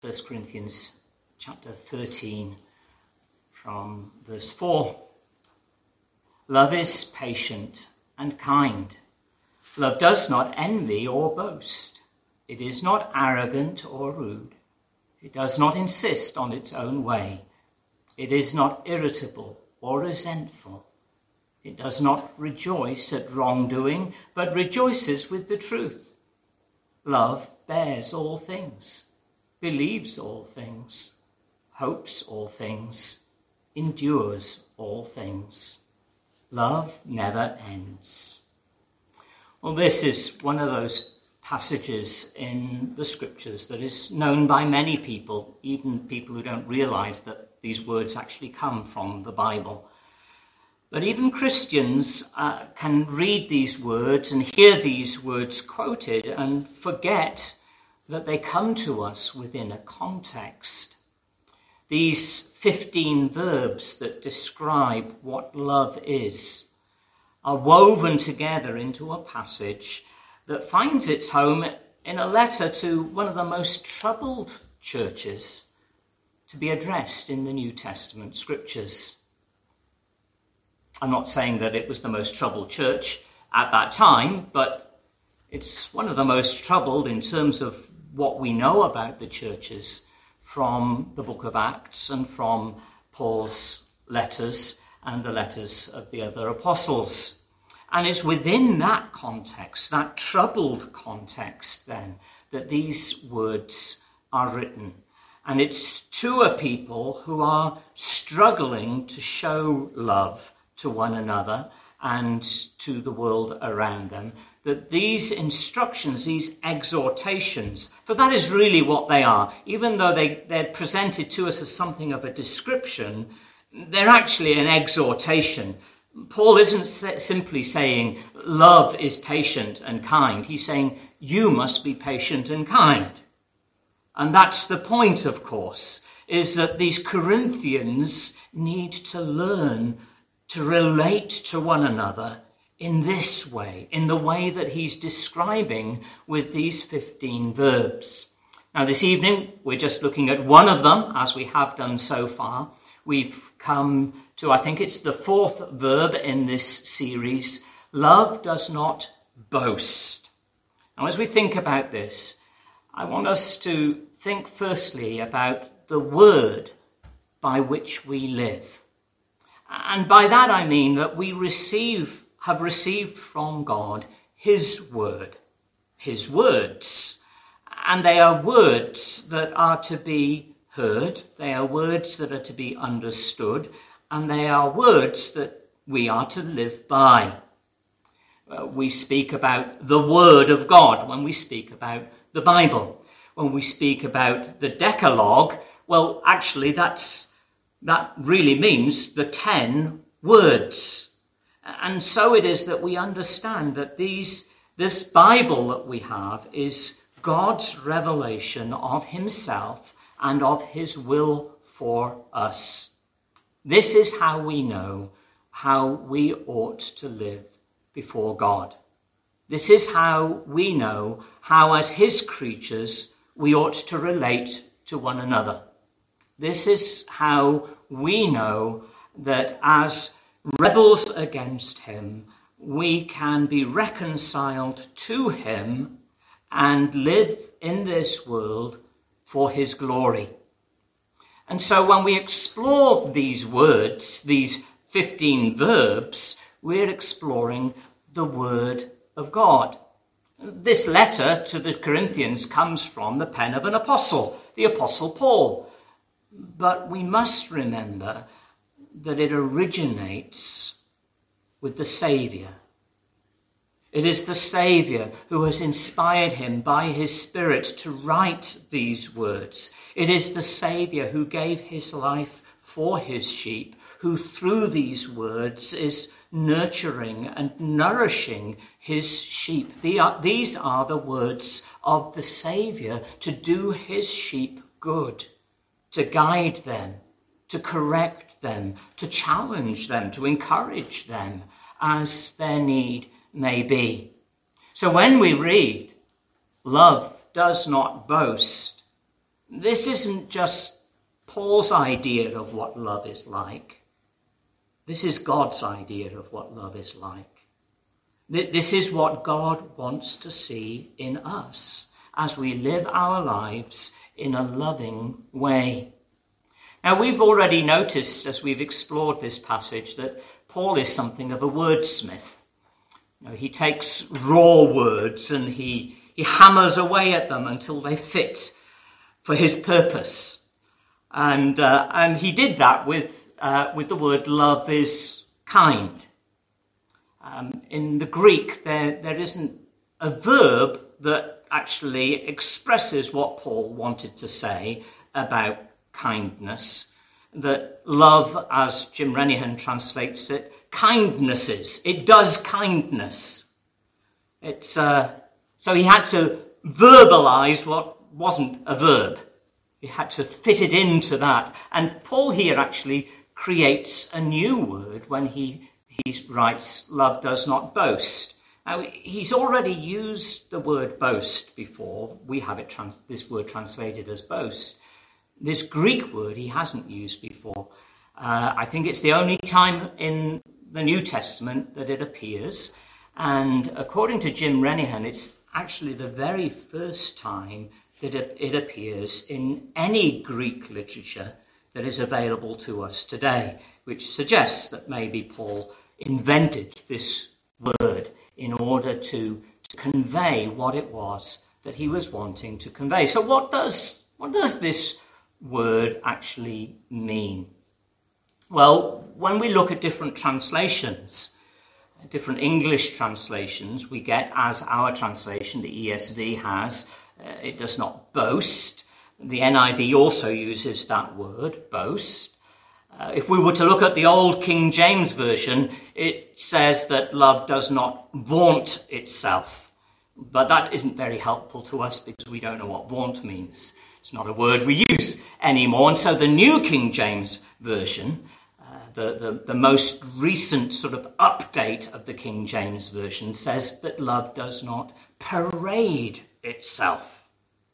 1 Corinthians chapter 13 from verse 4. Love is patient and kind. Love does not envy or boast. It is not arrogant or rude. It does not insist on its own way. It is not irritable or resentful. It does not rejoice at wrongdoing, but rejoices with the truth. Love bears all things, believes all things, hopes all things, endures all things. Love never ends. Well, this is one of those passages in the scriptures that is known by many people, even people who don't realize that these words actually come from the Bible. But even Christians can read these words and hear these words quoted and forget that they come to us within a context. These 15 verbs that describe what love is are woven together into a passage that finds its home in a letter to one of the most troubled churches to be addressed in the New Testament scriptures. I'm not saying that it was the most troubled church at that time, but it's one of the most troubled in terms of what we know about the churches from the book of Acts and from Paul's letters and the letters of the other apostles. And it's within that context, that troubled context then, that these words are written. And it's to a people who are struggling to show love to one another and to the world around them, that these instructions, these exhortations, for that is really what they are, even though they're presented to us as something of a description, they're actually an exhortation. Paul isn't simply saying, love is patient and kind. He's saying, you must be patient and kind. And that's the point, of course, is that these Corinthians need to learn to relate to one another in this way, in the way that he's describing with these 15 verbs. Now this evening, we're just looking at one of them, as we have done so far. We've come to, I think it's the fourth verb in this series. Love does not boast. Now as we think about this, I want us to think firstly about the word by which we live. And by that I mean that we have received from God his word, his words. And they are words that are to be heard, they are words that are to be understood, and they are words that we are to live by. We speak about the word of God when we speak about the Bible. When we speak about the Decalogue, well, actually that really means the 10 words. And so it is that we understand that this Bible that we have is God's revelation of himself and of his will for us. This is how we know how we ought to live before God. This is how we know how, as his creatures, we ought to relate to one another. This is how we know that as rebels against him, we can be reconciled to him and live in this world for his glory. And so when we explore these words, these 15 verbs, we're exploring the word of God. This letter to the Corinthians comes from the pen of an apostle, the Apostle Paul. But we must remember that it originates with the Saviour. It is the Saviour who has inspired him by his Spirit to write these words. It is the Saviour who gave his life for his sheep, who through these words is nurturing and nourishing his sheep. These are the words of the Saviour to do his sheep good, to guide them, to correct them, to challenge them, to encourage them as their need may be. So when we read, love does not boast, this isn't just Paul's idea of what love is like. This is God's idea of what love is like. This is what God wants to see in us as we live our lives in a loving way. Now, we've already noticed as we've explored this passage that Paul is something of a wordsmith. He takes raw words and he hammers away at them until they fit for his purpose. And he did that with the word love is kind. In the Greek, there isn't a verb that actually expresses what Paul wanted to say about kindness. That love, as Jim Renihan translates it, kindnesses. It does kindness. So he had to verbalize what wasn't a verb. He had to fit it into that. And Paul here actually creates a new word when he writes, love does not boast. Now, he's already used the word boast before. We have this word translated as boast. This Greek word he hasn't used before. I think it's the only time in the New Testament that it appears. And according to Jim Renihan, it's actually the very first time that it appears in any Greek literature that is available to us today, which suggests that maybe Paul invented this word in order to convey what it was that he was wanting to convey. So what does this word actually mean? Well, when we look at different translations, different English translations, we get, as our translation, the ESV has, it does not boast. The NIV also uses that word, boast. If we were to look at the old King James Version, it says that love does not vaunt itself. But that isn't very helpful to us because we don't know what vaunt means. It's not a word we use anymore. And so the New King James Version, the most recent sort of update of the King James Version, says that love does not parade itself.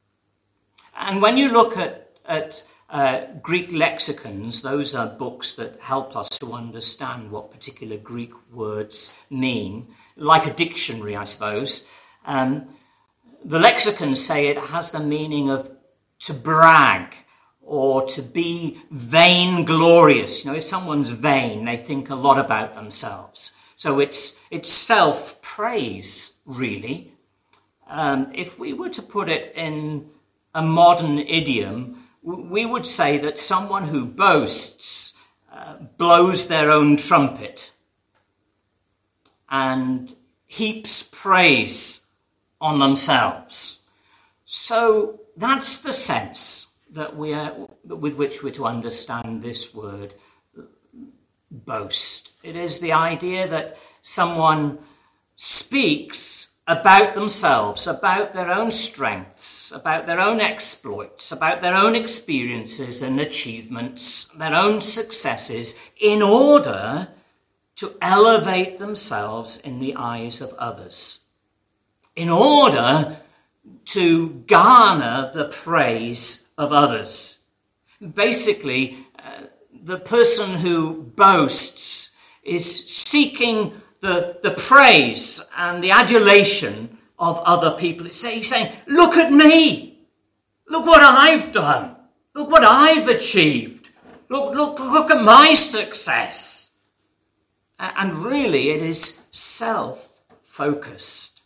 And when you look at Greek lexicons, those are books that help us to understand what particular Greek words mean, like a dictionary, I suppose. The lexicons say it has the meaning of to brag or to be vainglorious. If someone's vain, they think a lot about themselves. So it's self-praise, really. If we were to put it in a modern idiom, we would say that someone who boasts blows their own trumpet and heaps praise on themselves. So that's the sense that with which we're to understand this word, boast. It is the idea that someone speaks about themselves, about their own strengths, about their own exploits, about their own experiences and achievements, their own successes, in order to elevate themselves in the eyes of others, in order to garner the praise of others. Basically, the person who boasts is seeking the praise and the adulation of other people. He's saying, look at me. Look what I've done. Look what I've achieved. Look at my success. And really, it is self-focused.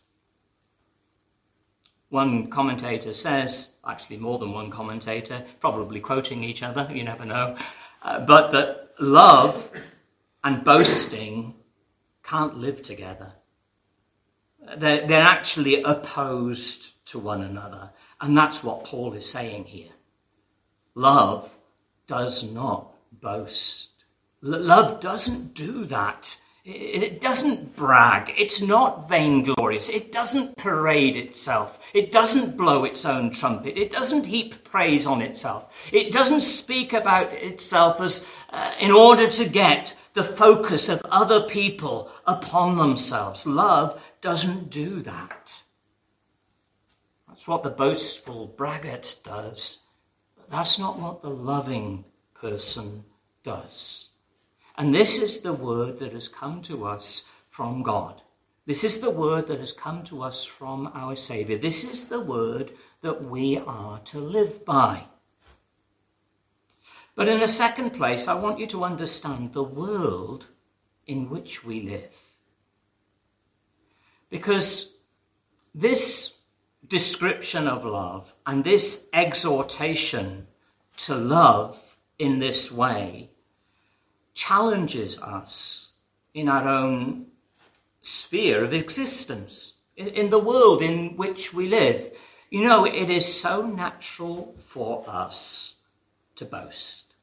One commentator says, actually more than one commentator, probably quoting each other, you never know, but that love and boasting can't live together. They're actually opposed to one another. And that's what Paul is saying here. Love does not boast. Love doesn't do that. It doesn't brag. It's not vainglorious. It doesn't parade itself. It doesn't blow its own trumpet. It doesn't heap praise on itself. It doesn't speak about itself as in order to get the focus of other people upon themselves. Love doesn't do that. That's what the boastful braggart does. That's not what the loving person does. And this is the word that has come to us from God. This is the word that has come to us from our Saviour. This is the word that we are to live by. But in the second place, I want you to understand the world in which we live. Because this description of love and this exhortation to love in this way challenges us in our own sphere of existence, in the world in which we live. You know, it is so natural for us to boast.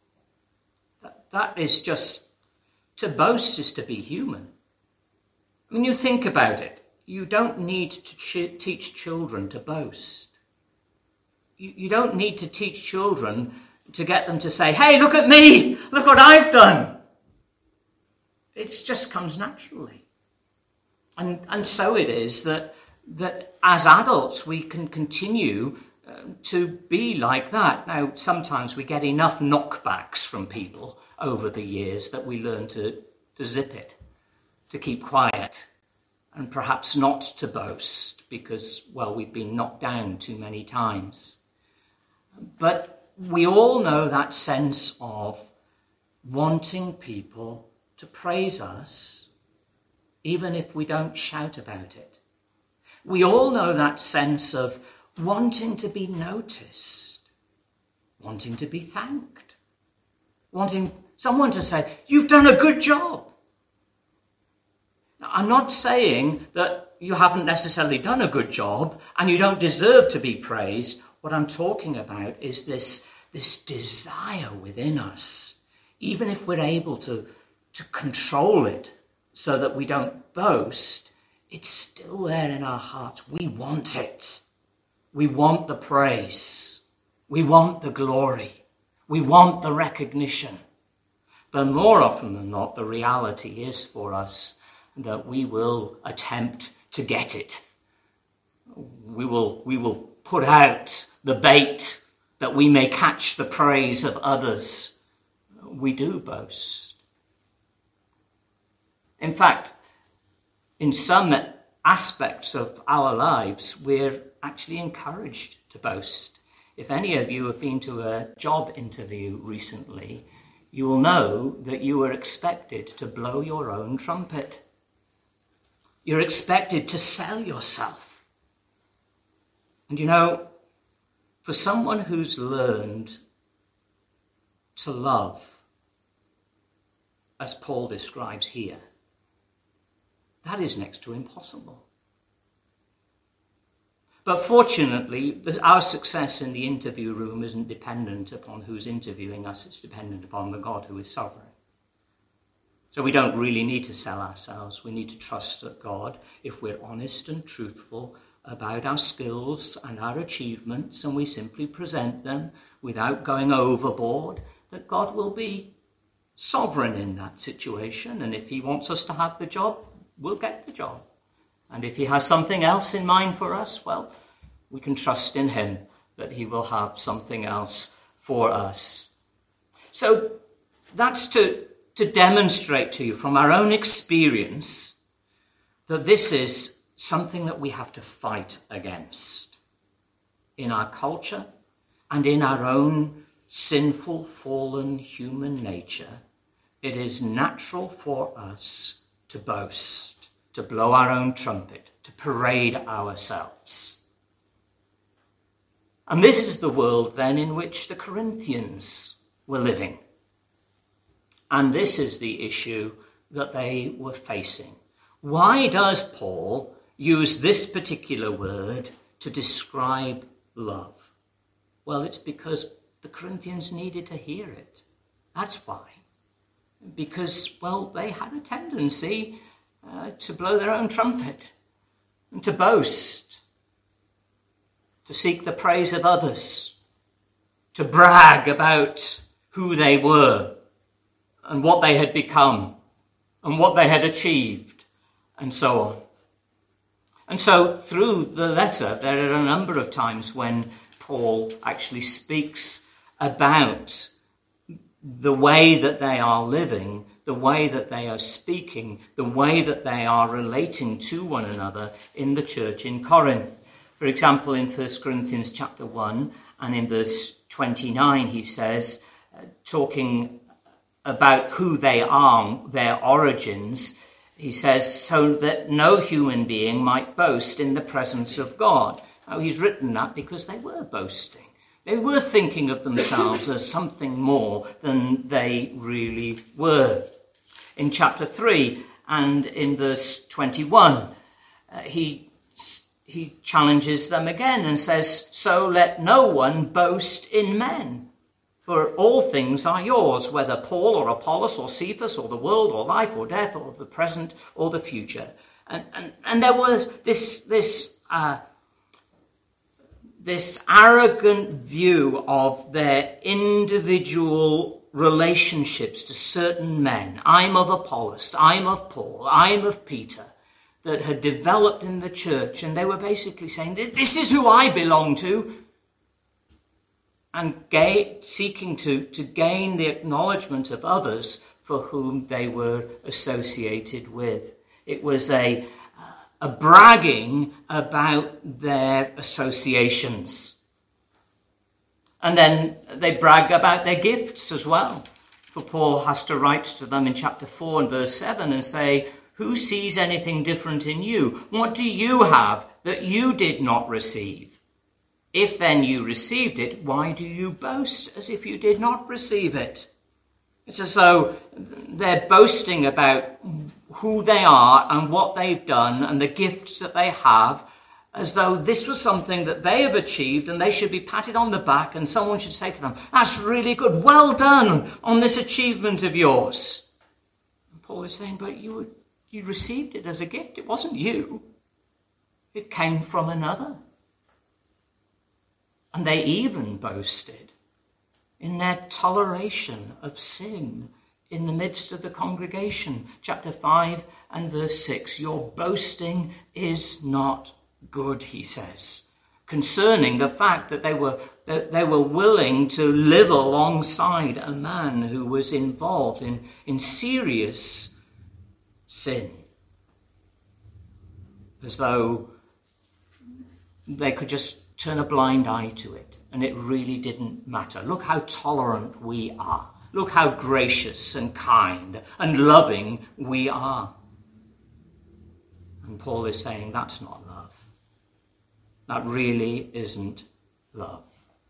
That is just, to boast is to be human. I mean, you think about it. You don't need to teach children to boast. You don't need to teach children to get them to say, hey, look at me, look what I've done. It just comes naturally. And so it is that as adults we can continue to be like that. Now, sometimes we get enough knockbacks from people over the years that we learn to zip it, to keep quiet, and perhaps not to boast because, well, we've been knocked down too many times. But we all know that sense of wanting people to praise us, even if we don't shout about it. We all know that sense of wanting to be noticed, wanting to be thanked, wanting someone to say, you've done a good job. Now, I'm not saying that you haven't necessarily done a good job and you don't deserve to be praised. What I'm talking about is this desire within us, even if we're able to control it so that we don't boast, it's still there in our hearts. We want it. We want the praise. We want the glory. We want the recognition. But more often than not, the reality is for us that we will attempt to get it. We will put out the bait that we may catch the praise of others. We do boast. In fact, in some aspects of our lives, we're actually encouraged to boast. If any of you have been to a job interview recently, you will know that you are expected to blow your own trumpet. You're expected to sell yourself. And you know, for someone who's learned to love, as Paul describes here, that is next to impossible. But fortunately, our success in the interview room isn't dependent upon who's interviewing us. It's dependent upon the God who is sovereign. So we don't really need to sell ourselves. We need to trust that God, if we're honest and truthful about our skills and our achievements, and we simply present them without going overboard, that God will be sovereign in that situation. And if he wants us to have the job, we'll get the job. And if he has something else in mind for us, well, we can trust in him that he will have something else for us. So that's to demonstrate to you from our own experience that this is something that we have to fight against in our culture and in our own sinful, fallen human nature. It is natural for us to boast, to blow our own trumpet, to parade ourselves. And this is the world then in which the Corinthians were living. And this is the issue that they were facing. Why does Paul use this particular word to describe love? Well, it's because the Corinthians needed to hear it. That's why. Because, well, they had a tendency to blow their own trumpet and to boast, to seek the praise of others, to brag about who they were and what they had become and what they had achieved and so on. And so through the letter, there are a number of times when Paul actually speaks about the way that they are living, the way that they are speaking, the way that they are relating to one another in the church in Corinth. For example, in 1 Corinthians chapter 1 and in verse 29, he says, talking about who they are, their origins, he says, so that no human being might boast in the presence of God. Now, he's written that because they were boasting. They were thinking of themselves as something more than they really were. In chapter 3 and in verse 21, he challenges them again and says, so let no one boast in men. For all things are yours, whether Paul or Apollos or Cephas or the world or life or death or the present or the future. And there was this arrogant view of their individual relationships to certain men. I'm of Apollos, I'm of Paul, I'm of Peter, that had developed in the church. And they were basically saying, this is who I belong to. And seeking to gain the acknowledgement of others for whom they were associated with. It was a bragging about their associations. And then they brag about their gifts as well. For Paul has to write to them in chapter 4 and verse 7 and say, who sees anything different in you? What do you have that you did not receive? If then you received it, why do you boast as if you did not receive it? It's as though they're boasting about who they are and what they've done and the gifts that they have, as though this was something that they have achieved and they should be patted on the back and someone should say to them, that's really good, well done on this achievement of yours. And Paul is saying, but you received it as a gift. It wasn't you. It came from another. And they even boasted in their toleration of sin in the midst of the congregation. Chapter 5 and verse 6, your boasting is not good, he says, concerning the fact that they were willing to live alongside a man who was involved in serious sin, as though they could just turn a blind eye to it, and it really didn't matter. Look how tolerant we are. Look how gracious and kind and loving we are. And Paul is saying that's not love. That really isn't love.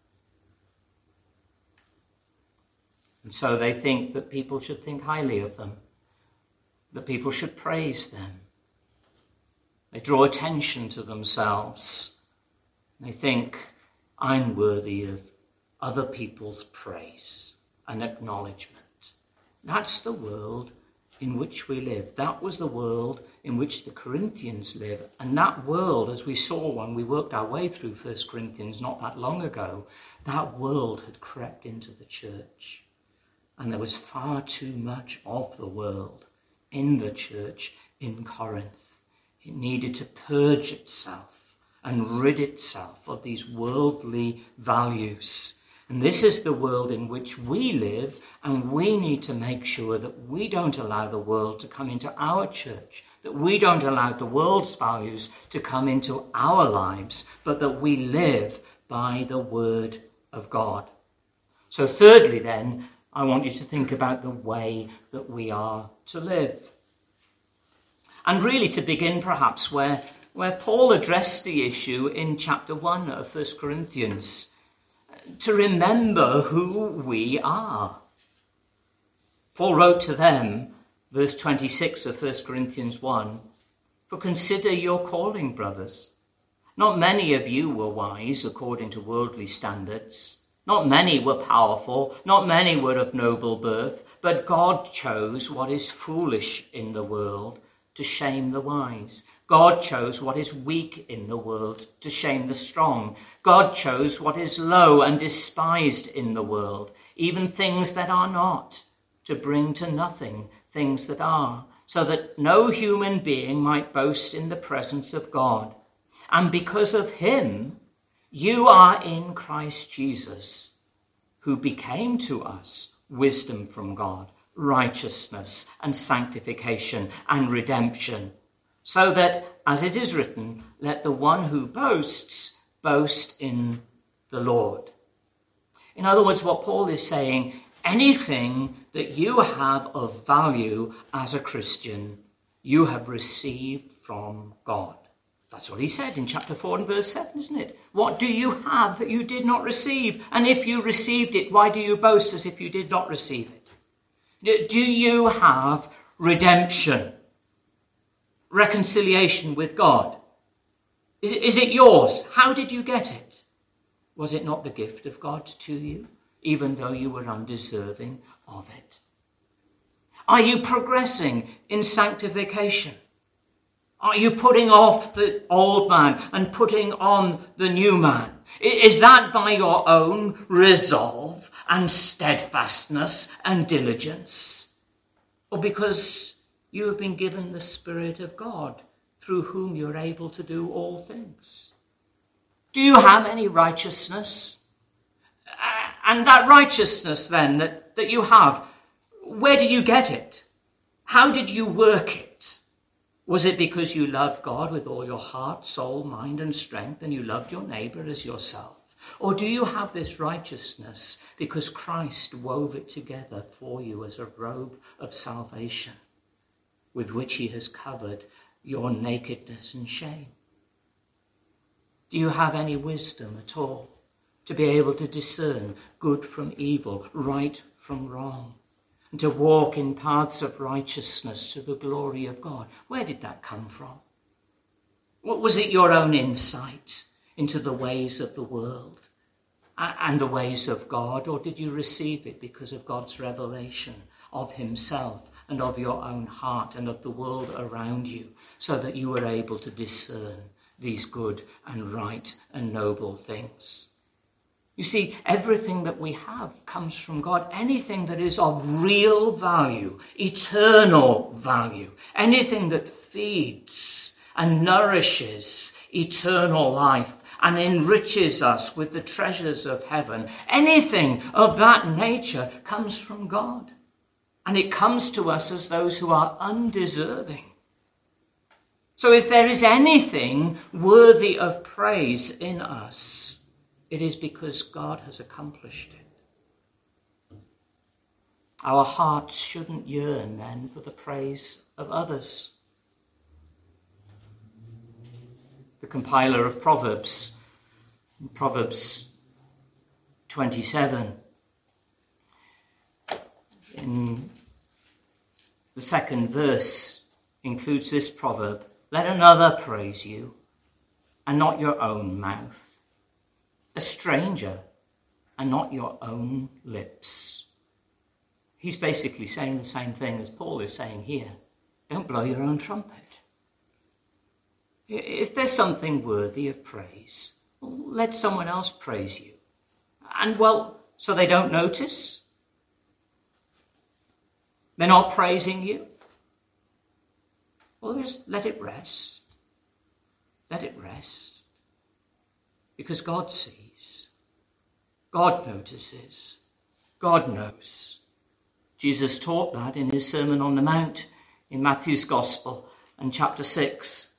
And so they think that people should think highly of them, that people should praise them. They draw attention to themselves. They think, I'm worthy of other people's praise and acknowledgement. That's the world in which we live. That was the world in which the Corinthians live. And that world, as we saw when we worked our way through 1 Corinthians not that long ago, that world had crept into the church. And there was far too much of the world in the church in Corinth. It needed to purge itself and rid itself of these worldly values. And this is the world in which we live, and we need to make sure that we don't allow the world to come into our church, that we don't allow the world's values to come into our lives, but that we live by the word of God. So thirdly then, I want you to think about the way that we are to live. And really to begin perhaps where Paul addressed the issue in chapter 1 of 1 Corinthians, to remember who we are. Paul wrote to them, verse 26 of 1 Corinthians 1, for consider your calling, brothers. Not many of you were wise according to worldly standards. Not many were powerful. Not many were of noble birth. But God chose what is foolish in the world to shame the wise. God chose what is weak in the world to shame the strong. God chose what is low and despised in the world, even things that are not, to bring to nothing things that are, so that no human being might boast in the presence of God. And because of him, You are in Christ Jesus, who became to us wisdom from God, righteousness and sanctification and redemption, so that, as it is written, let the one who boasts boast in the Lord. In other words, what Paul is saying, anything that you have of value as a Christian, you have received from God. That's what he said in chapter 4 and verse 7, isn't it? What do you have that you did not receive? And if you received it, why do you boast as if you did not receive it? Do you have redemption? Reconciliation with God? Is it yours? How did you get it? Was it not the gift of God to you, even though you were undeserving of it? Are you progressing in sanctification? Are you putting off the old man and putting on the new man? Is that by your own resolve and steadfastness and diligence? Or because you have been given the Spirit of God, through whom you're able to do all things? Do you have any righteousness? And that righteousness then that you have, where did you get it? How did you work it? Was it because you loved God with all your heart, soul, mind and strength, and you loved your neighbour as yourself? Or do you have this righteousness because Christ wove it together for you as a robe of salvation, with which he has covered your nakedness and shame? Do you have any wisdom at all to be able to discern good from evil, right from wrong, and to walk in paths of righteousness to the glory of God? Where did that come from? What was it, your own insight into the ways of the world and the ways of God, or did you receive it because of God's revelation of himself and of your own heart and of the world around you, so that you were able to discern these good and right and noble things? You see, everything that we have comes from God. Anything that is of real value, eternal value, anything that feeds and nourishes eternal life and enriches us with the treasures of heaven, anything of that nature comes from God. And it comes to us as those who are undeserving. So if there is anything worthy of praise in us, it is because God has accomplished it. Our hearts shouldn't yearn then for the praise of others. The compiler of Proverbs, in Proverbs 27, in the second verse, includes this proverb: let another praise you, and not your own mouth. A stranger, and not your own lips. He's basically saying the same thing as Paul is saying here. Don't blow your own trumpet. If there's something worthy of praise, let someone else praise you. And so they don't notice? They're not praising you? Well, just let it rest. Let it rest. Because God sees. God notices. God knows. Jesus taught that in his Sermon on the Mount in Matthew's Gospel and chapter 6.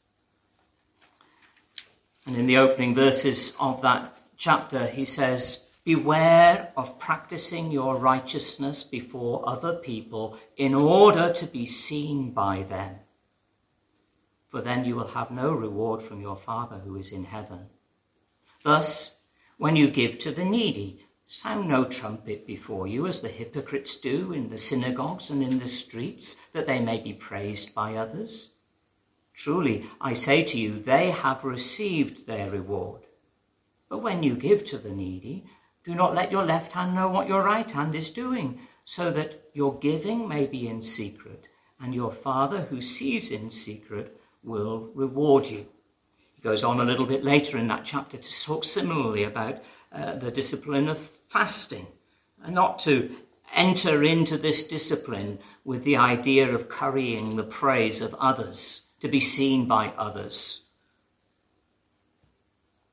And in the opening verses of that chapter, he says, beware of practicing your righteousness before other people in order to be seen by them. For then you will have no reward from your Father who is in heaven. Thus, when you give to the needy, sound no trumpet before you, as the hypocrites do in the synagogues and in the streets, that they may be praised by others. Truly, I say to you, they have received their reward. But when you give to the needy, do not let your left hand know what your right hand is doing, so that your giving may be in secret, and your Father who sees in secret will reward you. He goes on a little bit later in that chapter to talk similarly about the discipline of fasting, and not to enter into this discipline with the idea of currying the praise of others, to be seen by others.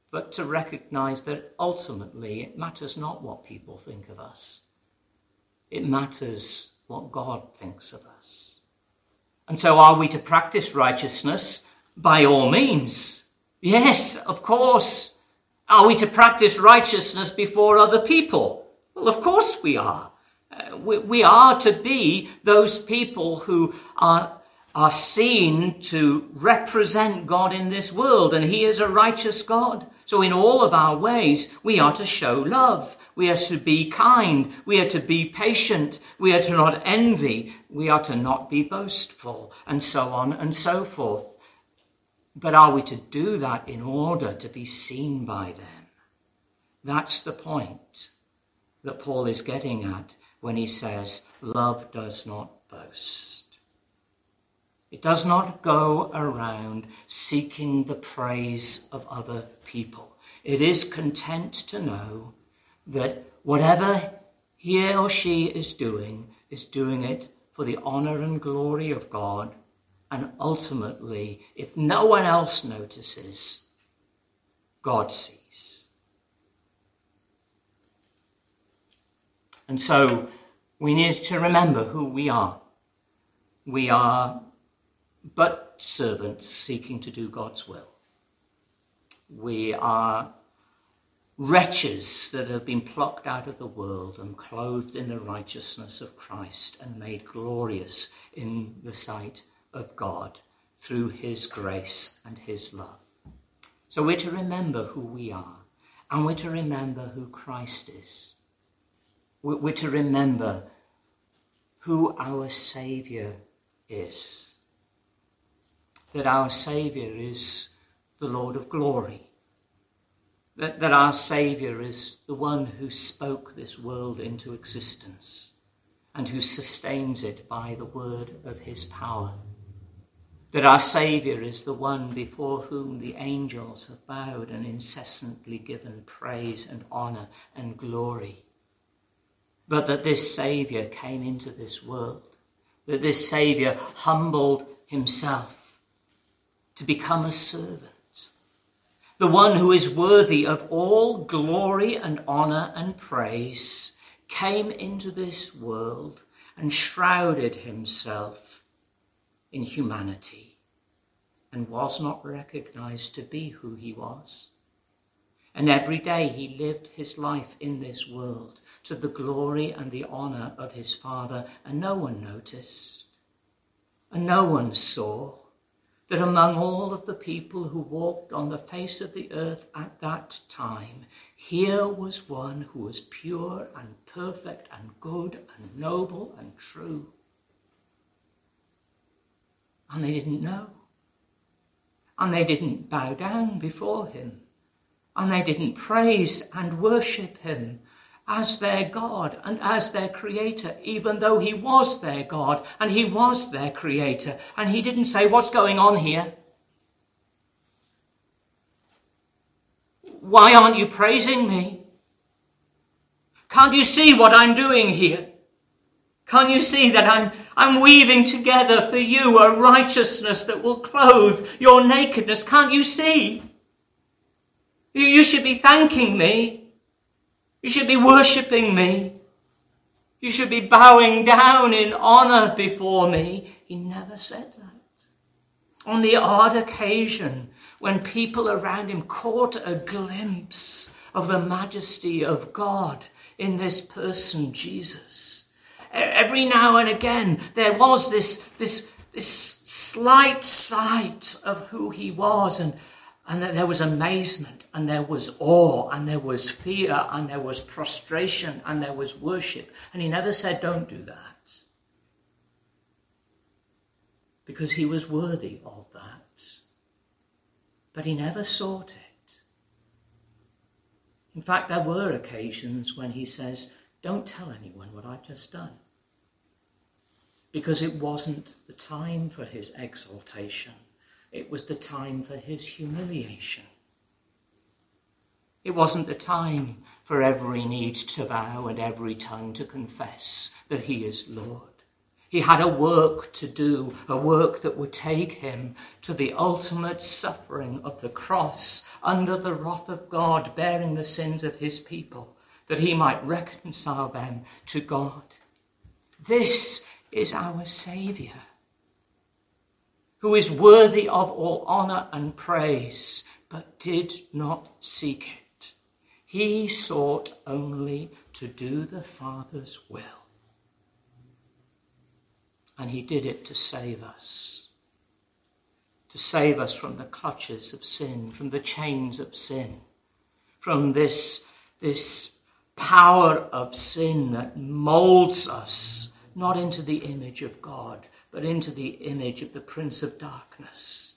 but to recognize that ultimately it matters not what people think of us. It matters what God thinks of us. And so are we to practice righteousness? By all means. Yes, of course. Are we to practice righteousness before other people? Well, of course we are. We are to be those people who are seen to represent God in this world, and he is a righteous God. So in all of our ways, we are to show love. We are to be kind. We are to be patient. We are to not envy. We are to not be boastful, and so on and so forth. But are we to do that in order to be seen by them? That's the point that Paul is getting at when he says, love does not boast. It does not go around seeking the praise of other people. It is content to know that whatever he or she is doing it for the honor and glory of God. And ultimately, if no one else notices, God sees. And so we need to remember who we are. We are but servants seeking to do God's will. We are wretches that have been plucked out of the world and clothed in the righteousness of Christ and made glorious in the sight of God through his grace and his love. So we're to remember who we are, and we're to remember who Christ is. We're to remember who our Saviour is. That our Saviour is the Lord of glory. That our Saviour is the one who spoke this world into existence and who sustains it by the word of his power. That our Saviour is the one before whom the angels have bowed and incessantly given praise and honour and glory. But that this Saviour came into this world, that this Saviour humbled himself to become a servant. The one who is worthy of all glory and honour and praise came into this world and shrouded himself in humanity and was not recognized to be who he was. And every day he lived his life in this world to the glory and the honor of his Father, and no one noticed, and no one saw that among all of the people who walked on the face of the earth at that time, here was one who was pure and perfect and good and noble and true. And they didn't know. And they didn't bow down before him. And they didn't praise and worship him as their God and as their creator, even though he was their God and he was their creator. And he didn't say, "What's going on here? Why aren't you praising me? Can't you see what I'm doing here? Can't you see that I'm weaving together for you a righteousness that will clothe your nakedness? Can't you see? You should be thanking me. You should be worshipping me. You should be bowing down in honor before me." He never said that. On the odd occasion when people around him caught a glimpse of the majesty of God in this person, Jesus, every now and again there was this slight sight of who he was, and there was amazement, and there was awe, and there was fear, and there was prostration, and there was worship. And he never said, "Don't do that," because he was worthy of that. But he never sought it. In fact, there were occasions when he says, "Don't tell anyone what I've just done," because it wasn't the time for his exaltation. It was the time for his humiliation. It wasn't the time for every knee to bow and every tongue to confess that he is Lord. He had a work to do, a work that would take him to the ultimate suffering of the cross under the wrath of God, bearing the sins of his people, that he might reconcile them to God. This is our Saviour, who is worthy of all honour and praise, but did not seek it. He sought only to do the Father's will. And he did it to save us from the clutches of sin, from the chains of sin, from this power of sin that molds us, not into the image of God, but into the image of the Prince of Darkness.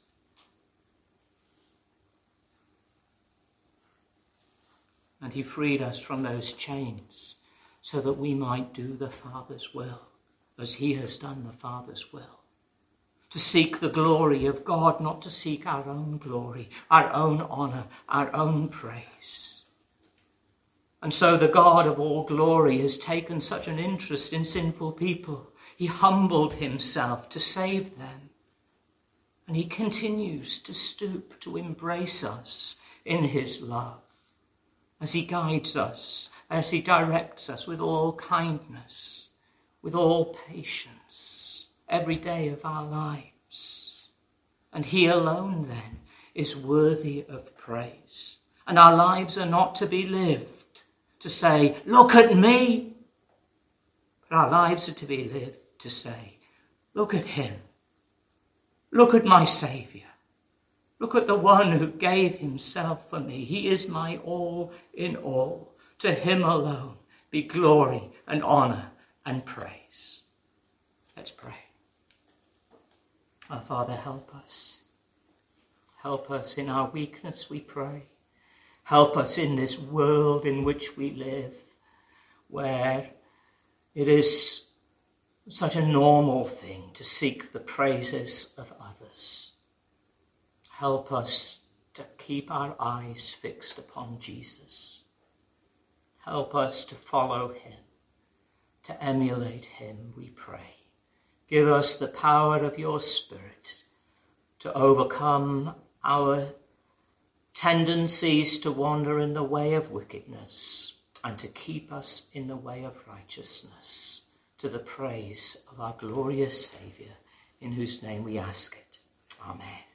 And he freed us from those chains so that we might do the Father's will, as he has done the Father's will. To seek the glory of God, not to seek our own glory, our own honour, our own praise. And so the God of all glory has taken such an interest in sinful people. He humbled himself to save them. And he continues to stoop to embrace us in his love, as he guides us, as he directs us with all kindness, with all patience, every day of our lives. And he alone then is worthy of praise. And our lives are not to be lived to say, look at me. But our lives are to be lived to say, look at him. Look at my Saviour. Look at the one who gave himself for me. He is my all in all. To him alone be glory and honour and praise. Let's pray. Our Father, help us. Help us in our weakness, we pray. Help us in this world in which we live, where it is such a normal thing to seek the praises of others. Help us to keep our eyes fixed upon Jesus. Help us to follow him, to emulate him, we pray. Give us the power of your Spirit to overcome our tendencies to wander in the way of wickedness and to keep us in the way of righteousness, to the praise of our glorious Saviour, in whose name we ask it. Amen.